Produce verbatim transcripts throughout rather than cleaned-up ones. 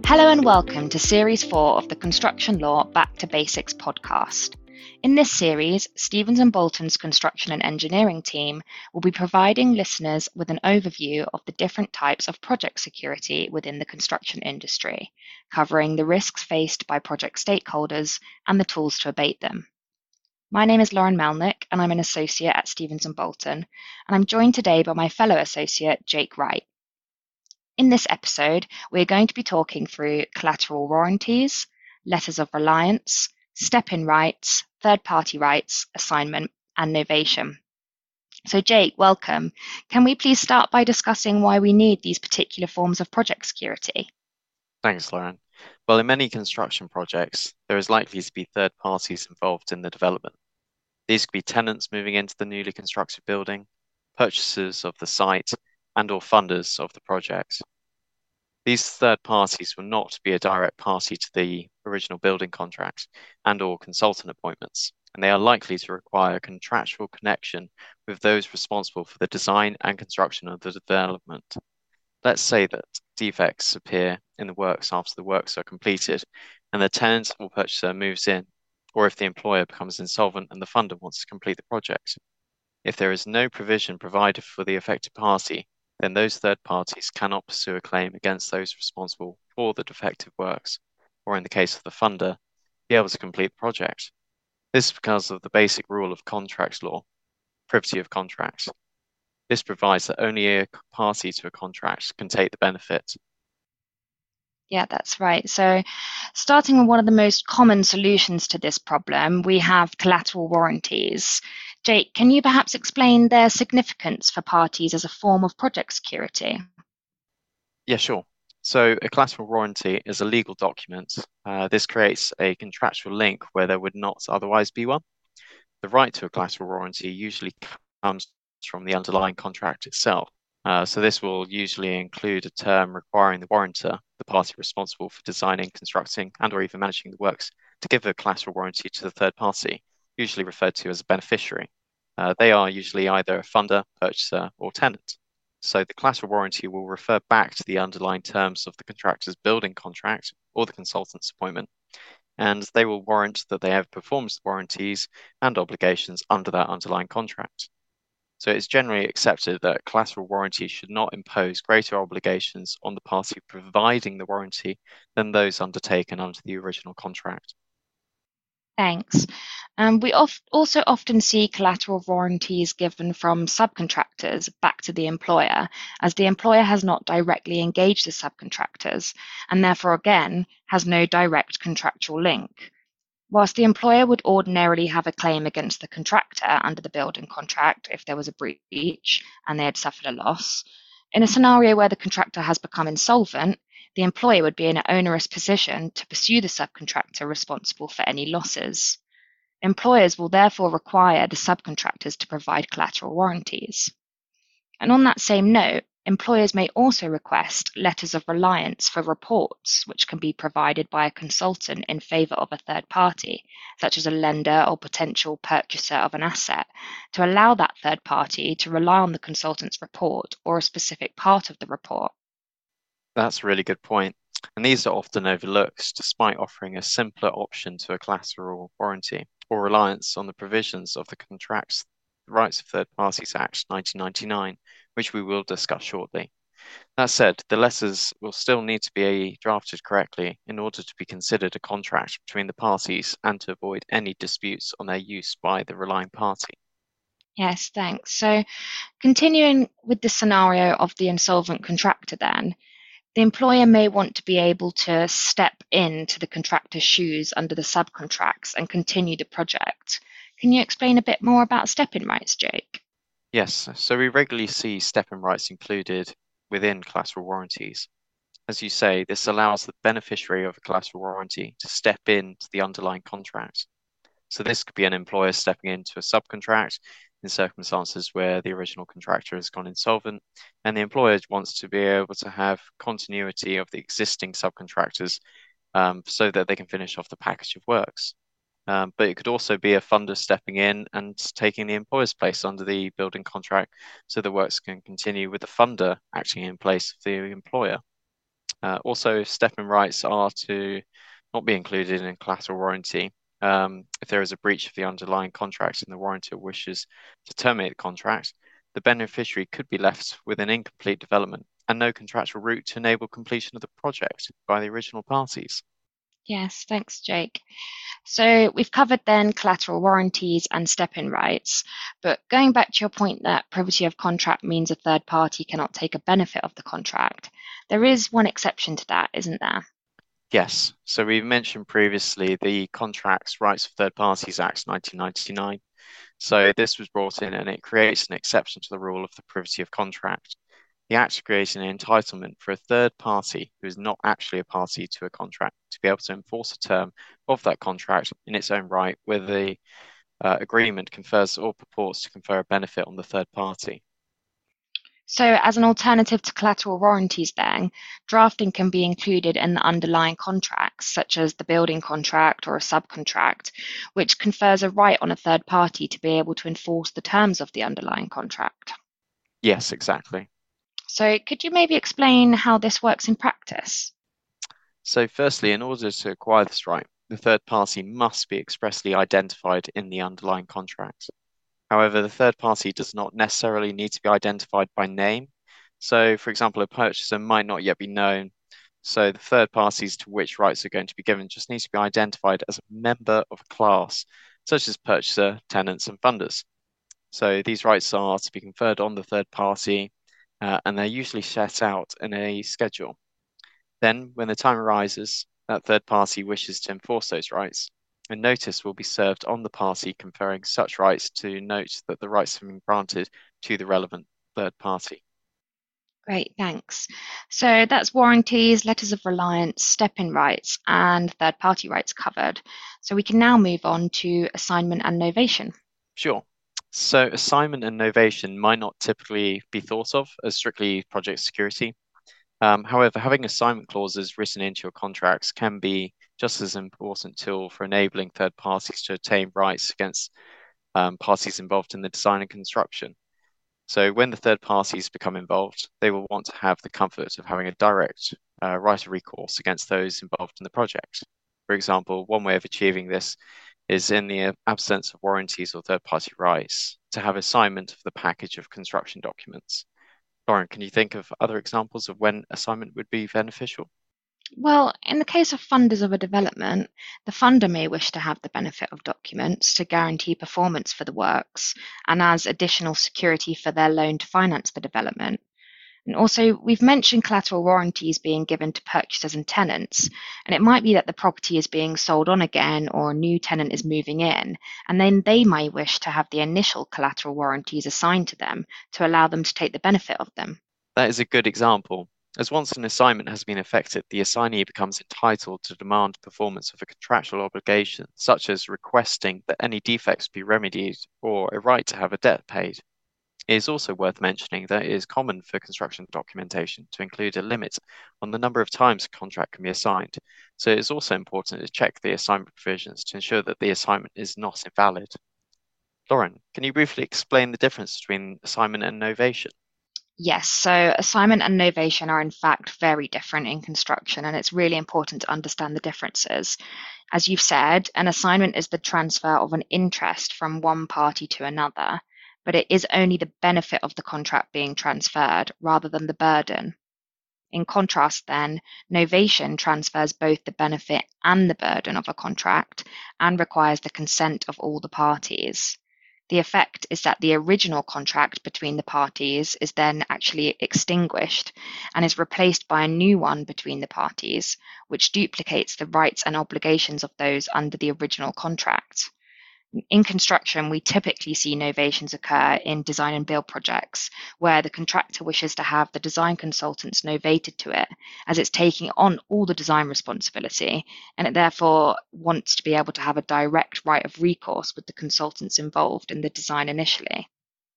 Hello and welcome to Series four of the Construction Law Back to Basics podcast. In this series, Stevens and Bolton's construction and engineering team will be providing listeners with an overview of the different types of project security within the construction industry, covering the risks faced by project stakeholders and the tools to abate them. My name is Lauren Melnick, and I'm an associate at Stevens and Bolton, and I'm joined today by my fellow associate, Jake Wright. In this episode, we're going to be talking through collateral warranties, letters of reliance, step-in rights, third-party rights, assignment, and novation. So Jake, welcome. Can we please start by discussing why we need these particular forms of project security? Thanks, Lauren. Well, in many construction projects, there is likely to be third parties involved in the development. These could be tenants moving into the newly constructed building, purchasers of the site, and or funders of the project. These third parties will not be a direct party to the original building contract and or consultant appointments, and they are likely to require a contractual connection with those responsible for the design and construction of the development. Let's say that defects appear in the works after the works are completed and the tenant or purchaser moves in, or if the employer becomes insolvent and the funder wants to complete the project. If there is no provision provided for the affected party, then those third parties cannot pursue a claim against those responsible for the defective works, or in the case of the funder, be able to complete the project. This is because of the basic rule of contract law, privity of contracts. This provides that only a party to a contract can take the benefit. Yeah, that's right. So starting with one of the most common solutions to this problem, we have collateral warranties. Jake, can you perhaps explain their significance for parties as a form of project security? Yeah, sure. So a collateral warranty is a legal document. Uh, this creates a contractual link where there would not otherwise be one. The right to a collateral warranty usually comes from the underlying contract itself. Uh, so this will usually include a term requiring the warrantor, the party responsible for designing, constructing, and or even managing the works, to give a collateral warranty to the third party, usually referred to as a beneficiary. Uh, they are usually either a funder, purchaser, or tenant. So the collateral warranty will refer back to the underlying terms of the contractor's building contract or the consultant's appointment, and they will warrant that they have performance warranties and obligations under that underlying contract. So it's generally accepted that collateral warranty should not impose greater obligations on the party providing the warranty than those undertaken under the original contract. Thanks. Um, we of- also often see collateral warranties given from subcontractors back to the employer, as the employer has not directly engaged the subcontractors and therefore, again, has no direct contractual link. Whilst the employer would ordinarily have a claim against the contractor under the building contract if there was a breach and they had suffered a loss, in a scenario where the contractor has become insolvent, the employer would be in an onerous position to pursue the subcontractor responsible for any losses. Employers will therefore require the subcontractors to provide collateral warranties. And on that same note, employers may also request letters of reliance for reports, which can be provided by a consultant in favour of a third party, such as a lender or potential purchaser of an asset, to allow that third party to rely on the consultant's report or a specific part of the report. That's a really good point. And these are often overlooked despite offering a simpler option to a collateral warranty or reliance on the provisions of the Contracts Rights of Third Parties Act nineteen ninety-nine, which we will discuss shortly. That said, the letters will still need to be drafted correctly in order to be considered a contract between the parties and to avoid any disputes on their use by the relying party. Yes, thanks. So, continuing with the scenario of the insolvent contractor, then, the employer may want to be able to step into the contractor's shoes under the subcontracts and continue the project. Can you explain a bit more about step-in rights, Jake? Yes, so we regularly see step-in rights included within collateral warranties. As you say, this allows the beneficiary of a collateral warranty to step into the underlying contract. So this could be an employer stepping into a subcontract in circumstances where the original contractor has gone insolvent, and the employer wants to be able to have continuity of the existing subcontractors um, so that they can finish off the package of works. Um, but it could also be a funder stepping in and taking the employer's place under the building contract so the works can continue with the funder acting in place of the employer. Uh, also, step-in rights are to not be included in collateral warranty. Um, if there is a breach of the underlying contract and the warrantor wishes to terminate the contract, the beneficiary could be left with an incomplete development and no contractual route to enable completion of the project by the original parties. Yes, thanks, Jake. So we've covered then collateral warranties and step-in rights, but going back to your point that privity of contract means a third party cannot take a benefit of the contract, there is one exception to that, isn't there? Yes, so we mentioned previously the Contracts Rights of Third Parties Act nineteen ninety-nine. So this was brought in and it creates an exception to the rule of the privity of contract. The Act creates an entitlement for a third party who is not actually a party to a contract to be able to enforce a term of that contract in its own right, where the uh, agreement confers or purports to confer a benefit on the third party. So, as an alternative to collateral warranties, then, drafting can be included in the underlying contracts, such as the building contract or a subcontract, which confers a right on a third party to be able to enforce the terms of the underlying contract. Yes, exactly. So, could you maybe explain how this works in practice? So, firstly, in order to acquire this right, the third party must be expressly identified in the underlying contract. However, the third party does not necessarily need to be identified by name. So, for example, a purchaser might not yet be known. So, the third parties to which rights are going to be given just needs to be identified as a member of a class, such as purchaser, tenants, and funders. So, these rights are to be conferred on the third party, uh, and they're usually set out in a schedule. Then, when the time arises, that third party wishes to enforce those rights, a notice will be served on the party conferring such rights to note that the rights have been granted to the relevant third party. Great, thanks. So that's warranties, letters of reliance, step-in rights, and third-party rights covered. So we can now move on to assignment and novation. Sure. So, assignment and novation might not typically be thought of as strictly project security. Um, however, having assignment clauses written into your contracts can be just as important tool for enabling third parties to obtain rights against um, parties involved in the design and construction. So when the third parties become involved, they will want to have the comfort of having a direct uh, right of recourse against those involved in the project. For example, one way of achieving this is in the absence of warranties or third-party rights to have assignment of the package of construction documents. Lauren, can you think of other examples of when assignment would be beneficial? Well, in the case of funders of a development, the funder may wish to have the benefit of documents to guarantee performance for the works and as additional security for their loan to finance the development. And also, we've mentioned collateral warranties being given to purchasers and tenants, and it might be that the property is being sold on again or a new tenant is moving in, and then they may wish to have the initial collateral warranties assigned to them to allow them to take the benefit of them. That is a good example, as once an assignment has been effected, the assignee becomes entitled to demand performance of a contractual obligation, such as requesting that any defects be remedied or a right to have a debt paid. It is also worth mentioning that it is common for construction documentation to include a limit on the number of times a contract can be assigned, so it is also important to check the assignment provisions to ensure that the assignment is not invalid. Lauren, can you briefly explain the difference between assignment and novation? Yes, so assignment and novation are in fact very different in construction, and it's really important to understand the differences. As you've said, an assignment is the transfer of an interest from one party to another, but it is only the benefit of the contract being transferred rather than the burden. In contrast, then, novation transfers both the benefit and the burden of a contract and requires the consent of all the parties. The effect is that the original contract between the parties is then actually extinguished and is replaced by a new one between the parties, which duplicates the rights and obligations of those under the original contract. In construction, we typically see novations occur in design and build projects, where the contractor wishes to have the design consultants novated to it, as it's taking on all the design responsibility, and it therefore wants to be able to have a direct right of recourse with the consultants involved in the design initially.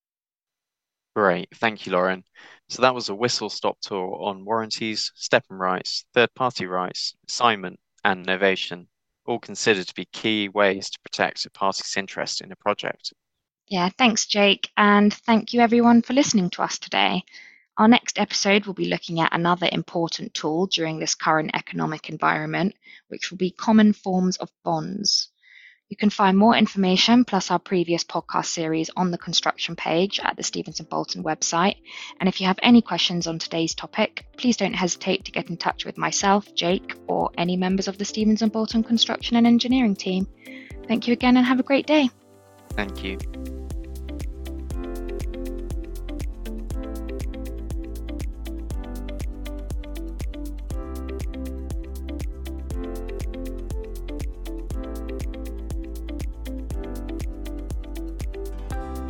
Great, thank you, Lauren. So that was a whistle-stop tour on warranties, step-in rights, third-party rights, assignment, and novation, all considered to be key ways to protect a party's interest in a project. Yeah, thanks, Jake, and thank you everyone for listening to us today. Our next episode will be looking at another important tool during this current economic environment, which will be common forms of bonds. You can find more information plus our previous podcast series on the construction page at the Stevens and Bolton website. And if you have any questions on today's topic, please don't hesitate to get in touch with myself, Jake, or any members of the Stevens and Bolton construction and engineering team. Thank you again and have a great day. Thank you.